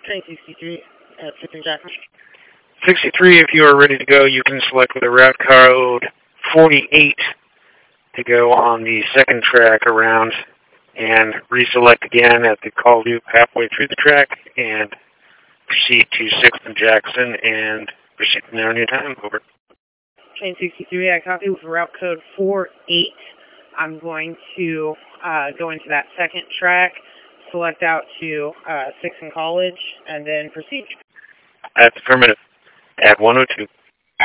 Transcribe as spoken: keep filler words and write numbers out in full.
Train sixty-three at fifteen Jackson. sixty-three, if you are ready to go, you can select with a route code forty-eight to go on the second track around and reselect again at the call loop halfway through the track and proceed to sixth and Jackson and proceed from there on your time. Over. Train sixty-three, I copy with route code four eight. I'm going to uh, go into that second track, select out to uh, sixth and College, and then proceed. That's affirmative. At one oh two.